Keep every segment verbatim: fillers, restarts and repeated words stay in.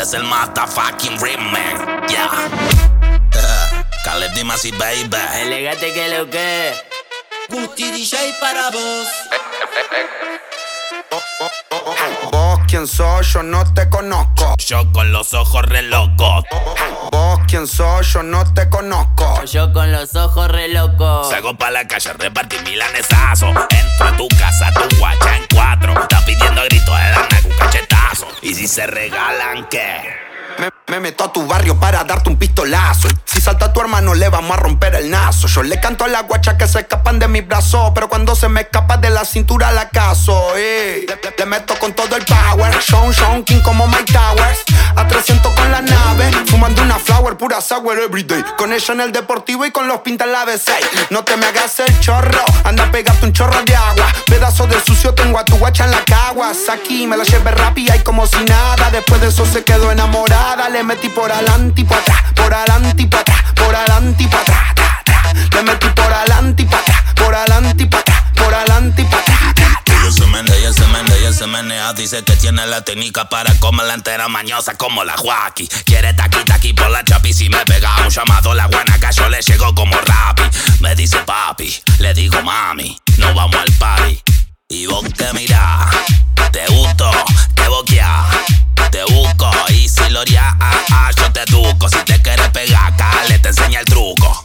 es el motherfucking remix. Yeah. Caleb Dimas y Baby. Elegante que lo que. Gusti D J para vos. Vos quién sos, yo no te conozco. Yo con los ojos re locos. Vos quién sos, yo no te conozco. Yo con los ojos re locos. Salgo pa' la calle a repartir milanesazo. Entro a tu casa, tu guacha en cuatro. Está pidiendo a gritos de darme un cachetazo. Y si se regalan, ¿qué? Me, me meto a tu barrio para darte un pistolazo. Si salta tu hermano le vamos a romper el nazo. Yo le canto a la guacha que se escapan de mis brazos, pero cuando se me escapa de la cintura la caso. eh. le, le, le meto con todo el power. Sean Sean King como Mike Towers. A trescientos con la nave, fumando una flower pura sour everyday. Con ella en el deportivo y con los pintas en la B seis. No te me hagas el chorro, anda a pegarte un chorro de agua. Pedazo de sucio tengo a tu guacha en la caguas. Aquí me la llevé rápida y como si nada. Después de eso se quedó enamorada. Le metí por adelante y por atrás, por adelante y por atrás, por adelante y por atrás, tra, tra. Le metí por adelante y por atrás, por adelante y por atrás, por adelante y por atrás, tra, tra. Ella se menea, ella se menea, ella se menea. Dice que tiene la técnica para comerla entera mañosa como la Joaquín. Quiere taqui taqui por la chapi. Si me pega un llamado la buena que yo le llego como Rappi. Me dice papi, le digo mami, no vamos al party. Y vos te mirás, te gusto, te boqueás. Te busco y si lo haría, ah, ah, yo te educo. Si te quieres pegar, cale, te enseña el truco.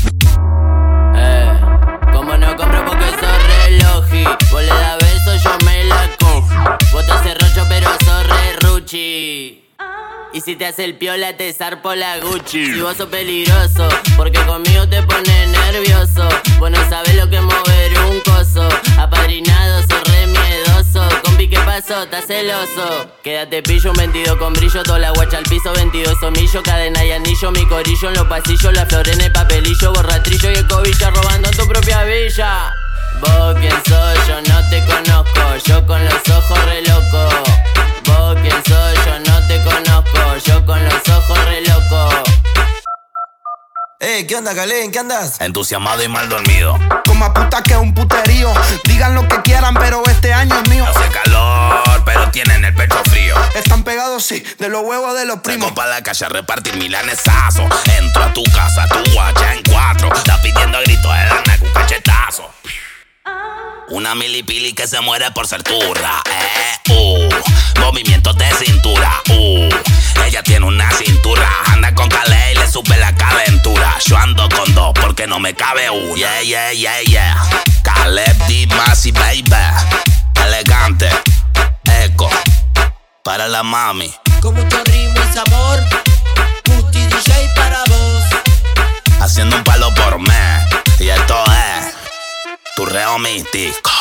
Eh, como no compro porque sos reloji. Vos le das besos, yo me la cojo. Vos te haces rocho pero sos re ruchi. Y si te hace el piola te zarpo la Gucci. Si vos sos peligroso, porque conmigo te pones nervioso. Vos no sabés lo que es mover un coso. Apadrinado, sos re miedoso. Compi, ¿qué pasó? ¿Estás celoso? Quédate pillo, un veintidós con brillo. Toda la guacha al piso, veintidós somillo. Cadena y anillo, mi corillo en los pasillos. La flor en el papelillo, borratrillo y el cobilla robando en tu propia villa. Vos quién sos, yo no te conozco. Yo con los ojos re loco. Vos quién sos, yo no te conozco. Yo con los ojos re loco. Eh, ¿qué onda, Caleb? ¿En qué andas? Entusiasmado y mal dormido. Con más puta que un puterío. Digan lo que quieran, pero este año es mío. Hace calor, pero tienen el pecho frío. Están pegados, sí, de los huevos de los primos. Salgo pa' la calle a repartir milanesazo. Entro a tu casa, tu guacha en cuatro. Está pidiendo a gritos de darme un cachetazo. Una milipili que se muere por ser turra, eh, uh, movimientos de cintura, uh, ella tiene una cintura, anda con Caleb y le supe la calentura. Yo ando con dos porque no me cabe una. Yeah, yeah, yeah, yeah. Caleb Dimas y Baby. Elegante, eco, para la mami. Con mucho ritmo y sabor. Gusti D J para vos. Haciendo un palo por mes. Y esto es tu reo místico.